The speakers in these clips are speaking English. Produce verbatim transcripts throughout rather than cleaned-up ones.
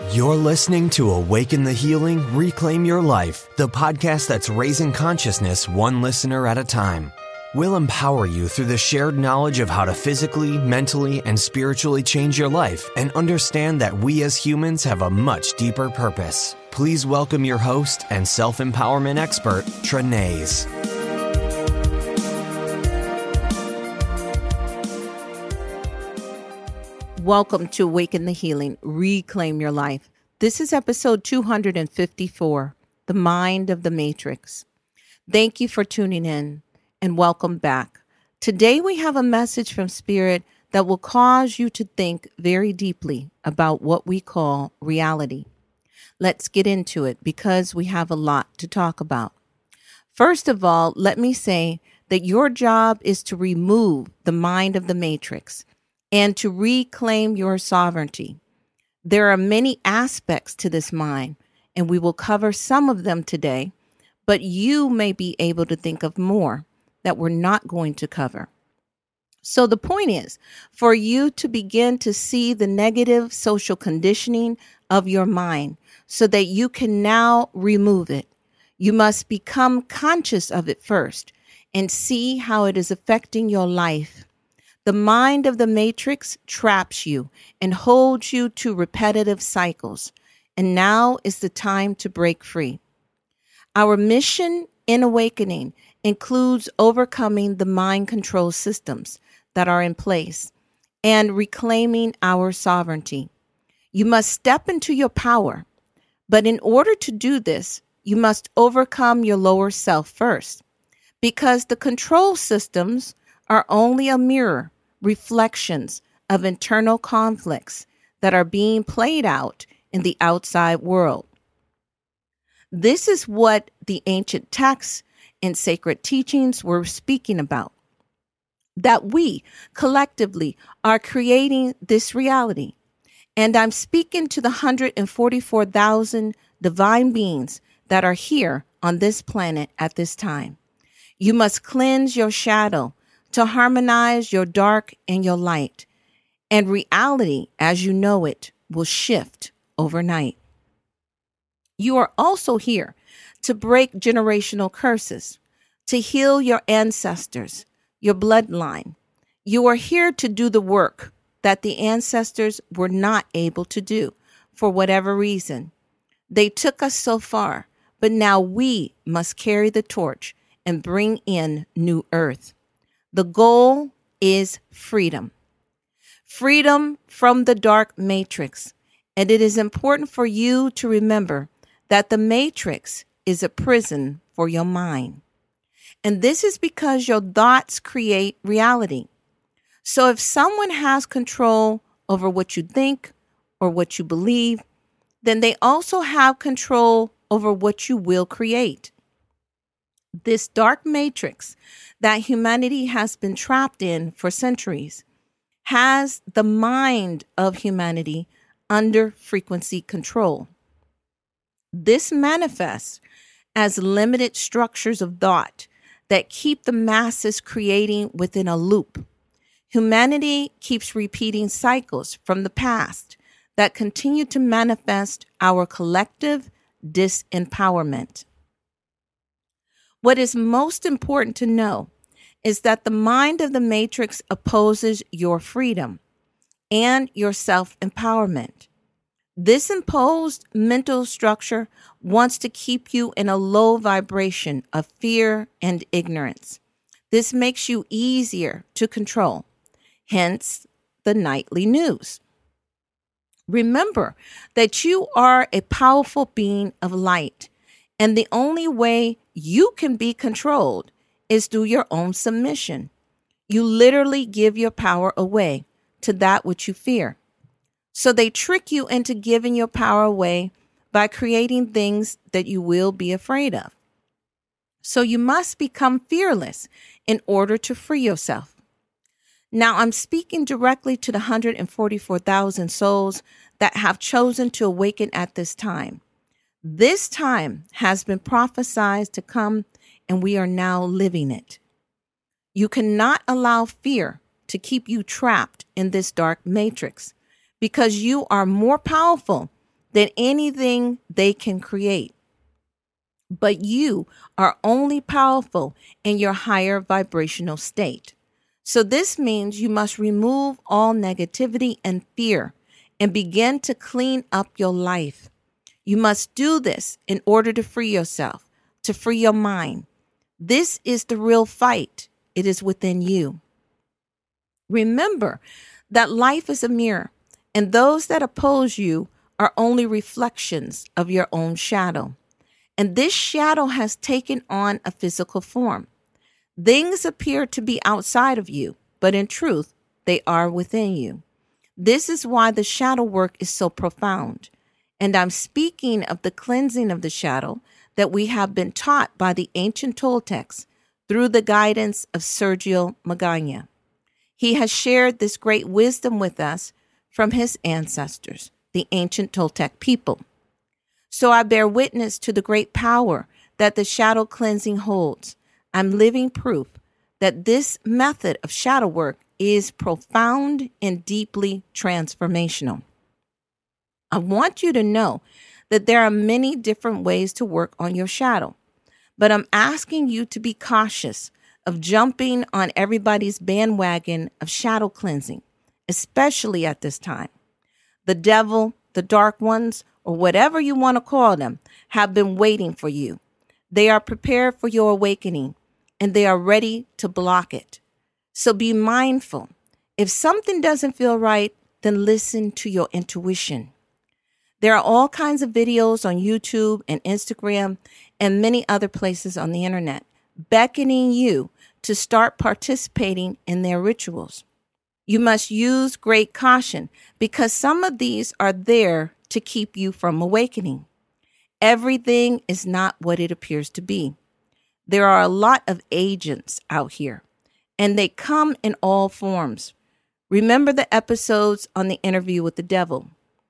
You're listening to Awaken the Healing, Reclaim Your Life, the podcast that's raising consciousness one listener at a time. We'll empower you through the shared knowledge of how to physically, mentally, and spiritually change your life and understand that we as humans have a much deeper purpose. Please welcome your host and self-empowerment expert, Trenaise. Welcome to Awaken the Healing, Reclaim Your Life. This is episode two hundred fifty-four, The Mind of the Matrix. Thank you for tuning in and welcome back. Today we have a message from Spirit that will cause you to think very deeply about what we call reality. Let's get into it because we have a lot to talk about. First of all, let me say that your job is to remove the mind of the matrix and to reclaim your sovereignty. There are many aspects to this mind, and we will cover some of them today, but you may be able to think of more that we're not going to cover. So the point is for you to begin to see the negative social conditioning of your mind so that you can now remove it. You must become conscious of it first and see how it is affecting your life. The mind of the matrix traps you and holds you to repetitive cycles, and now is the time to break free. Our mission in awakening includes overcoming the mind control systems that are in place and reclaiming our sovereignty. You must step into your power, but in order to do this, you must overcome your lower self first, because the control systems are only a mirror, reflections of internal conflicts that are being played out in the outside world. This is what the ancient texts and sacred teachings were speaking about, that we collectively are creating this reality. And I'm speaking to the one hundred forty-four thousand divine beings that are here on this planet at this time. You must cleanse your shadow to harmonize your dark and your light, and reality as you know it will shift overnight. You are also here to break generational curses, to heal your ancestors, your bloodline. You are here to do the work that the ancestors were not able to do for whatever reason. They took us so far, but now we must carry the torch and bring in new earth. The goal is freedom. Freedom from the dark matrix. And it is important for you to remember that the matrix is a prison for your mind. And this is because your thoughts create reality. So if someone has control over what you think or what you believe, then they also have control over what you will create. This dark matrix that humanity has been trapped in for centuries has the mind of humanity under frequency control. This manifests as limited structures of thought that keep the masses creating within a loop. Humanity keeps repeating cycles from the past that continue to manifest our collective disempowerment. What is most important to know is that the mind of the matrix opposes your freedom and your self-empowerment. This imposed mental structure wants to keep you in a low vibration of fear and ignorance. This makes you easier to control, hence the nightly news. Remember that you are a powerful being of light, and the only way you can be controlled is through your own submission. You literally give your power away to that which you fear. So they trick you into giving your power away by creating things that you will be afraid of. So you must become fearless in order to free yourself. Now I'm speaking directly to the one hundred forty-four thousand souls that have chosen to awaken at this time. This time has been prophesied to come, and we are now living it. You cannot allow fear to keep you trapped in this dark matrix, because you are more powerful than anything they can create. But you are only powerful in your higher vibrational state. So this means you must remove all negativity and fear and begin to clean up your life. You must do this in order to free yourself, to free your mind. This is the real fight. It is within you. Remember that life is a mirror, and those that oppose you are only reflections of your own shadow. And this shadow has taken on a physical form. Things appear to be outside of you, but in truth, they are within you. This is why the shadow work is so profound. And I'm speaking of the cleansing of the shadow that we have been taught by the ancient Toltecs through the guidance of Sergio Magaña. He has shared this great wisdom with us from his ancestors, the ancient Toltec people. So I bear witness to the great power that the shadow cleansing holds. I'm living proof that this method of shadow work is profound and deeply transformational. I want you to know that there are many different ways to work on your shadow, but I'm asking you to be cautious of jumping on everybody's bandwagon of shadow cleansing, especially at this time. The devil, the dark ones, or whatever you want to call them, have been waiting for you. They are prepared for your awakening, and they are ready to block it. So be mindful. If something doesn't feel right, then listen to your intuition. There are all kinds of videos on YouTube and Instagram and many other places on the internet beckoning you to start participating in their rituals. You must use great caution because some of these are there to keep you from awakening. Everything is not what it appears to be. There are a lot of agents out here, and they come in all forms. Remember the episodes on the interview with the devil.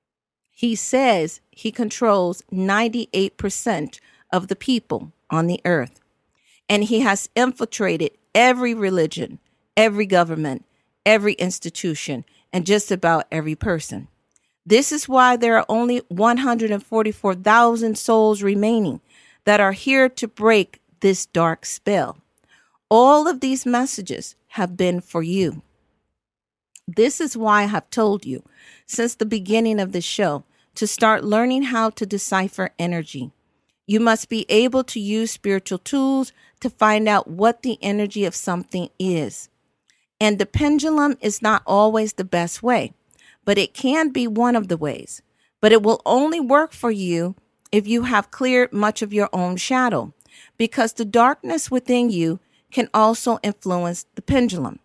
He says he controls ninety-eight percent of the people on the earth, and he has infiltrated every religion, every government, every institution, and just about every person. This is why there are only one hundred forty-four thousand souls remaining that are here to break this dark spell. All of these messages have been for you. This is why I have told you since the beginning of the show to start learning how to decipher energy. You must be able to use spiritual tools to find out what the energy of something is. And the pendulum is not always the best way, but it can be one of the ways. But it will only work for you if you have cleared much of your own shadow, because the darkness within you can also influence the pendulum.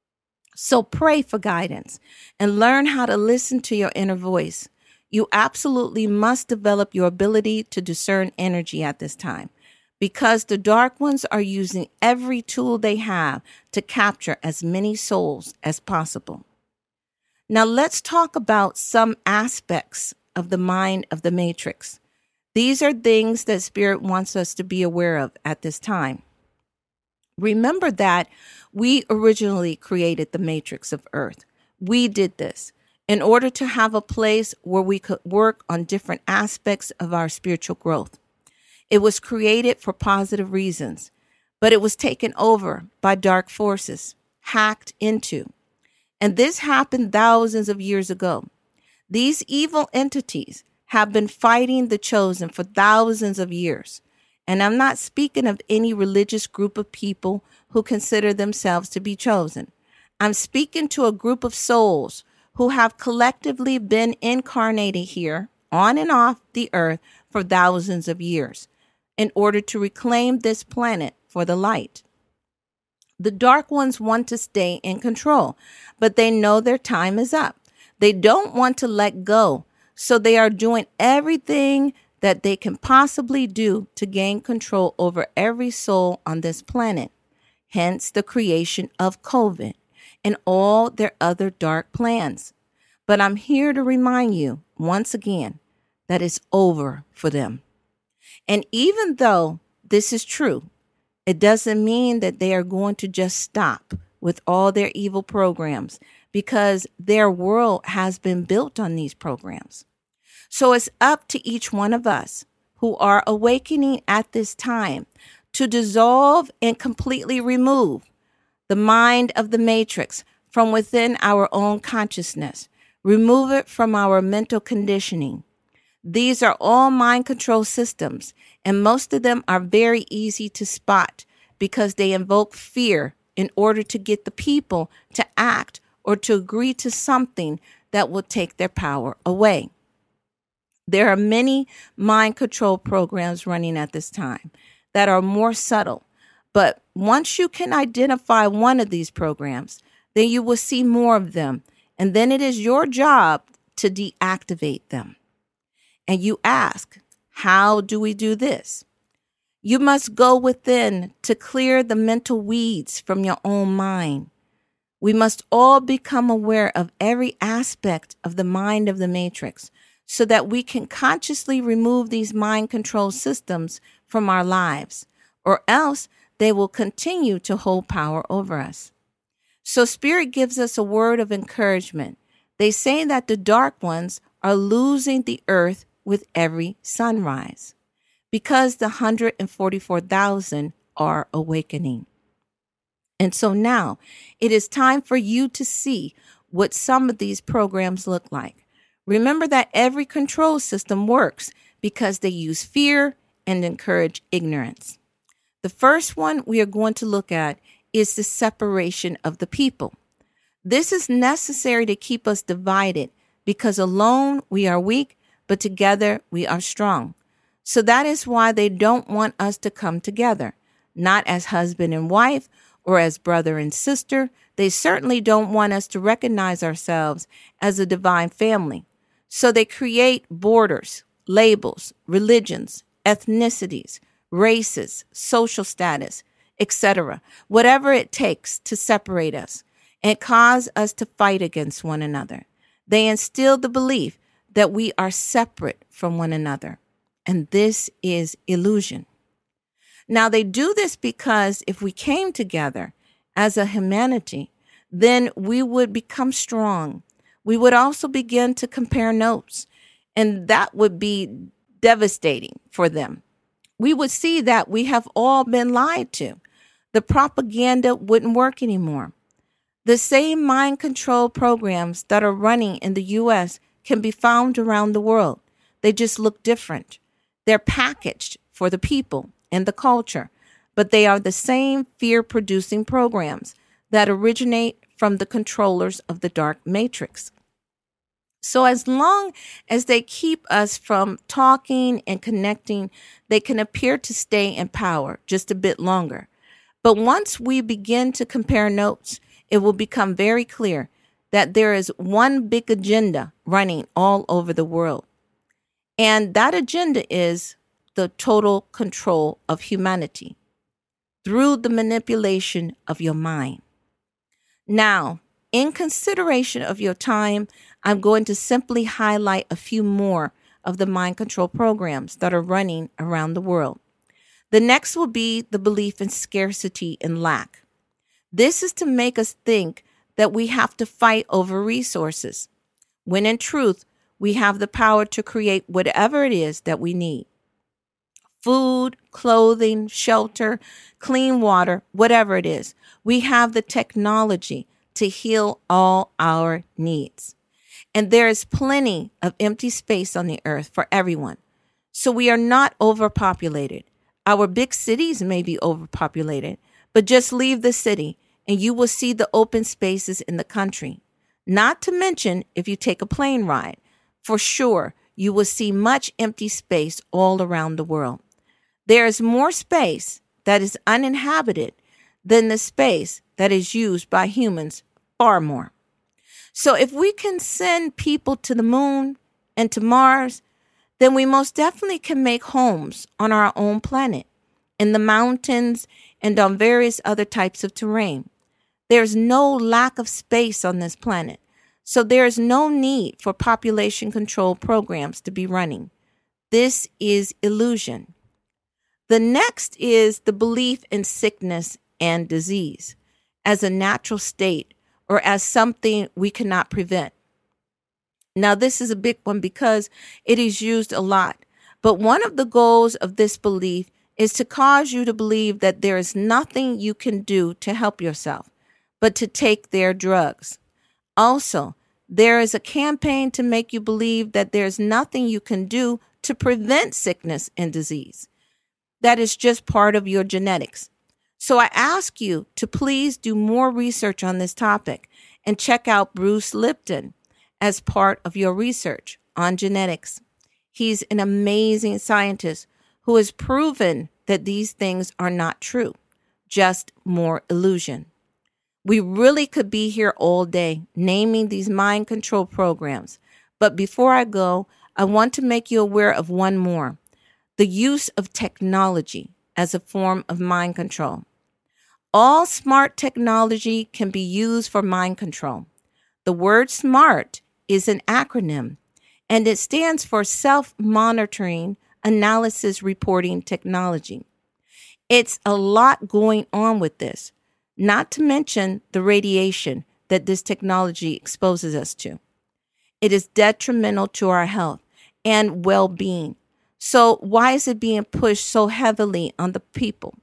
So pray for guidance and learn how to listen to your inner voice. You absolutely must develop your ability to discern energy at this time, because the dark ones are using every tool they have to capture as many souls as possible. Now let's talk about some aspects of the mind of the matrix. These are things that Spirit wants us to be aware of at this time. Remember that we originally created the matrix of Earth. We did this in order to have a place where we could work on different aspects of our spiritual growth. It was created for positive reasons, but it was taken over by dark forces, hacked into. And this happened thousands of years ago. These evil entities have been fighting the chosen for thousands of years. And I'm not speaking of any religious group of people who consider themselves to be chosen. I'm speaking to a group of souls who have collectively been incarnated here on and off the earth for thousands of years in order to reclaim this planet for the light. The dark ones want to stay in control, but they know their time is up. They don't want to let go, so they are doing everything that they can possibly do to gain control over every soul on this planet. Hence the creation of COVID and all their other dark plans. But I'm here to remind you once again that it's over for them. And even though this is true, it doesn't mean that they are going to just stop with all their evil programs, because their world has been built on these programs. So it's up to each one of us who are awakening at this time to dissolve and completely remove the mind of the matrix from within our own consciousness. Remove it from our mental conditioning. These are all mind control systems, and most of them are very easy to spot because they invoke fear in order to get the people to act or to agree to something that will take their power away. There are many mind control programs running at this time that are more subtle, but once you can identify one of these programs, then you will see more of them, and then it is your job to deactivate them. And you ask, how do we do this? You must go within to clear the mental weeds from your own mind. We must all become aware of every aspect of the mind of the matrix so that we can consciously remove these mind control systems from our lives, or else they will continue to hold power over us. So Spirit gives us a word of encouragement. They say that the dark ones are losing the earth with every sunrise because the one hundred forty-four thousand are awakening. And so now it is time for you to see what some of these programs look like. Remember that every control system works because they use fear and encourage ignorance. The first one we are going to look at is the separation of the people. This is necessary to keep us divided because alone we are weak, but together we are strong. So that is why they don't want us to come together, not as husband and wife or as brother and sister. They certainly don't want us to recognize ourselves as a divine family. So they create borders, labels, religions, ethnicities, races, social status, et cetera, whatever it takes to separate us and cause us to fight against one another. They instill the belief that we are separate from one another, and this is illusion. Now, they do this because if we came together as a humanity, then we would become strong. We would also begin to compare notes, and that would be devastating for them. We would see that we have all been lied to. The propaganda wouldn't work anymore. The same mind control programs that are running in the U S can be found around the world. They just look different. They're packaged for the people and the culture, but they are the same fear-producing programs that originate from the controllers of the dark matrix. So as long as they keep us from talking and connecting, they can appear to stay in power just a bit longer. But once we begin to compare notes, it will become very clear that there is one big agenda running all over the world. And that agenda is the total control of humanity through the manipulation of your mind. Now, in consideration of your time, I'm going to simply highlight a few more of the mind control programs that are running around the world. The next will be the belief in scarcity and lack. This is to make us think that we have to fight over resources, when in truth, we have the power to create whatever it is that we need. Food, clothing, shelter, clean water, whatever it is. We have the technology to heal all our needs. And there is plenty of empty space on the earth for everyone. So we are not overpopulated. Our big cities may be overpopulated, but just leave the city and you will see the open spaces in the country. Not to mention if you take a plane ride, for sure you will see much empty space all around the world. There is more space that is uninhabited than the space that is used by humans, far more. So if we can send people to the moon and to Mars, then we most definitely can make homes on our own planet, in the mountains and on various other types of terrain. There's no lack of space on this planet, so there is no need for population control programs to be running. This is illusion. The next is the belief in sickness and disease as a natural state or as something we cannot prevent. Now, this is a big one because it is used a lot. But one of the goals of this belief is to cause you to believe that there is nothing you can do to help yourself, but to take their drugs. Also, there is a campaign to make you believe that there's nothing you can do to prevent sickness and disease. That is just part of your genetics. So I ask you to please do more research on this topic and check out Bruce Lipton as part of your research on genetics. He's an amazing scientist who has proven that these things are not true, just more illusion. We really could be here all day naming these mind control programs. But before I go, I want to make you aware of one more: the use of technology as a form of mind control. All smart technology can be used for mind control. The word SMART is an acronym, and it stands for Self-Monitoring Analysis Reporting Technology. It's a lot going on with this, not to mention the radiation that this technology exposes us to. It is detrimental to our health and well-being. So why is it being pushed so heavily on the people?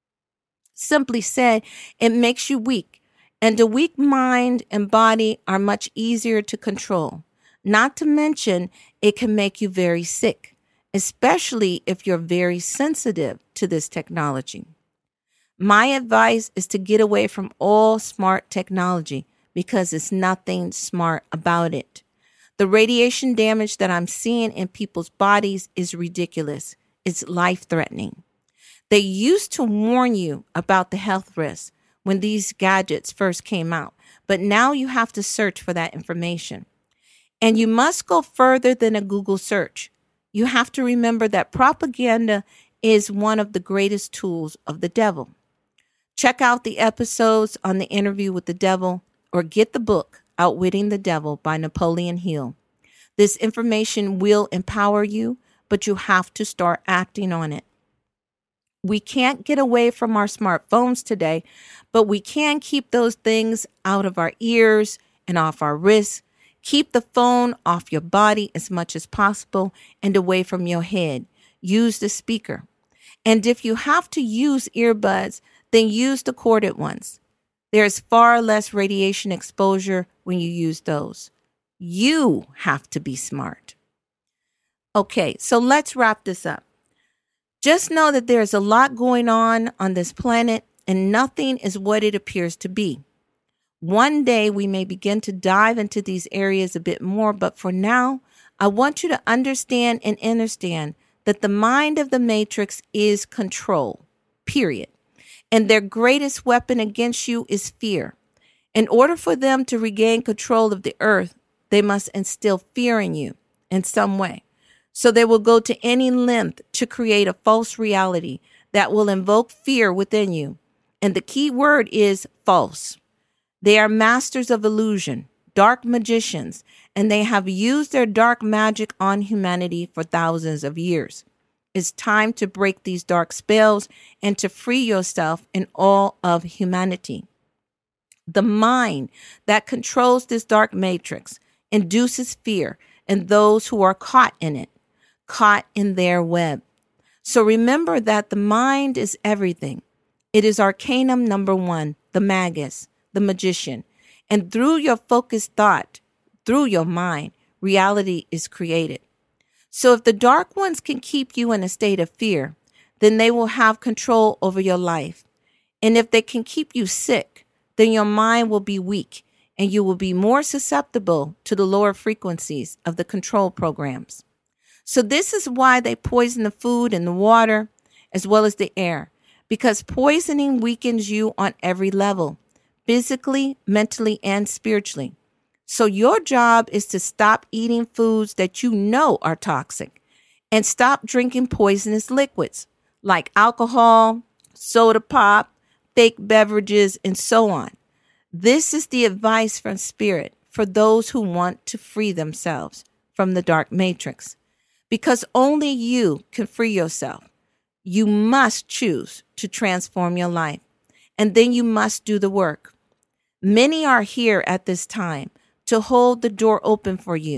Simply said, it makes you weak, and a weak mind and body are much easier to control. Not to mention, it can make you very sick, especially if you're very sensitive to this technology. My advice is to get away from all smart technology because it's nothing smart about it. The radiation damage that I'm seeing in people's bodies is ridiculous. It's life-threatening. They used to warn you about the health risks when these gadgets first came out, but now you have to search for that information. And you must go further than a Google search. You have to remember that propaganda is one of the greatest tools of the devil. Check out the episodes on the interview with the devil, or get the book Outwitting the Devil by Napoleon Hill. This information will empower you, but you have to start acting on it. We can't get away from our smartphones today, but we can keep those things out of our ears and off our wrists. Keep the phone off your body as much as possible and away from your head. Use the speaker. And if you have to use earbuds, then use the corded ones. There's far less radiation exposure when you use those. You have to be smart. Okay, so let's wrap this up. Just know that there's a lot going on on this planet, and nothing is what it appears to be. One day we may begin to dive into these areas a bit more, but for now, I want you to understand and understand that the mind of the Matrix is control, period. And their greatest weapon against you is fear. In order for them to regain control of the earth, they must instill fear in you in some way. So they will go to any length to create a false reality that will invoke fear within you. And the key word is false. They are masters of illusion, dark magicians, and they have used their dark magic on humanity for thousands of years. It's time to break these dark spells and to free yourself and all of humanity. The mind that controls this dark matrix induces fear in those who are caught in it, caught in their web. So remember that the mind is everything. It is Arcanum number one, the Magus, the magician. And through your focused thought, through your mind, reality is created. So if the dark ones can keep you in a state of fear, then they will have control over your life. And if they can keep you sick, then your mind will be weak and you will be more susceptible to the lower frequencies of the control programs. So this is why they poison the food and the water as well as the air, because poisoning weakens you on every level, physically, mentally, and spiritually. So your job is to stop eating foods that you know are toxic and stop drinking poisonous liquids like alcohol, soda pop, fake beverages, and so on. This is the advice from Spirit for those who want to free themselves from the dark matrix, because only you can free yourself. You must choose to transform your life, and then you must do the work. Many are here at this time to hold the door open for you,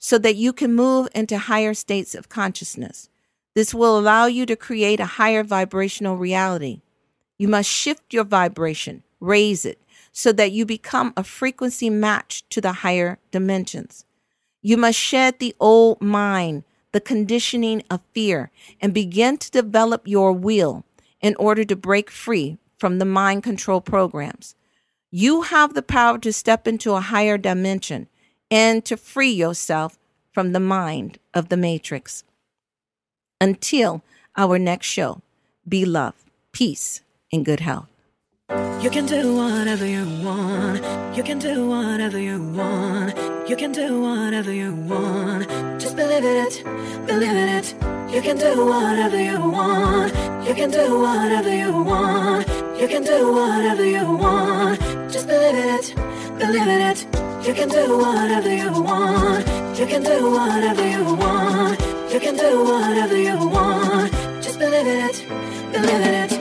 so that you can move into higher states of consciousness. This will allow you to create a higher vibrational reality. You must shift your vibration, raise it, so that you become a frequency match to the higher dimensions. You must shed the old mind, the conditioning of fear, and begin to develop your will in order to break free from the mind control programs. You have the power to step into a higher dimension and to free yourself from the mind of the matrix. Until our next show, be love, peace, and good health. You can do whatever you want. You can do whatever you want. You can do whatever you want. Just believe it, believe it. You can do whatever you want. You can do whatever you want. You can do whatever you want. Just believe it, believe it. You can do whatever you want. You can do whatever you want. You can do whatever you want. Just believe it, believe it.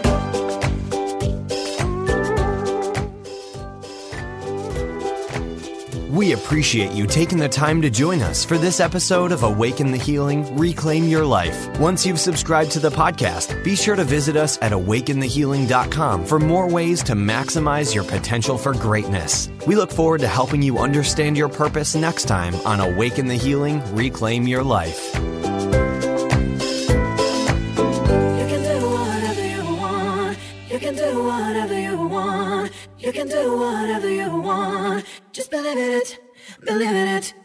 We appreciate you taking the time to join us for this episode of Awaken the Healing, Reclaim Your Life. Once you've subscribed to the podcast, be sure to visit us at awaken the healing dot com for more ways to maximize your potential for greatness. We look forward to helping you understand your purpose next time on Awaken the Healing, Reclaim Your Life. You can do whatever you want. You can do whatever you want. You can do whatever you want. Just believe it, believe it.